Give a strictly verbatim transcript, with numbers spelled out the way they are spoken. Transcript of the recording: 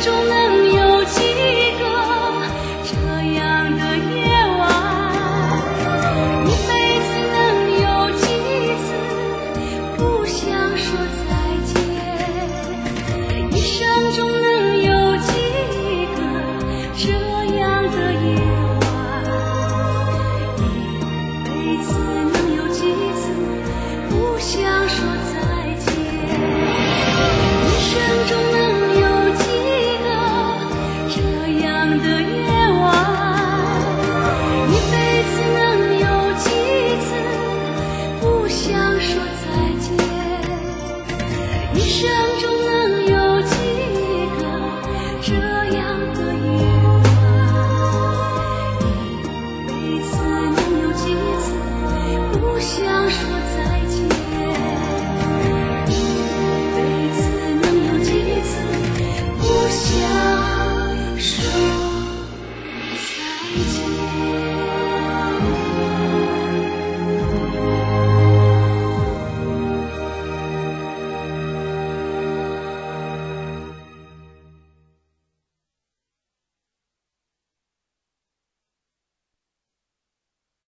中能有几个这样的夜晚？一辈子能有几次不想说再见？一生中能有几个这样的夜晚？一辈子能有几次不想说再见？一生中能有几个这样的夜晚？一辈子能有几次不想说再见？一生中能有几个这样的夜晚？一辈子能有几次不想说再见？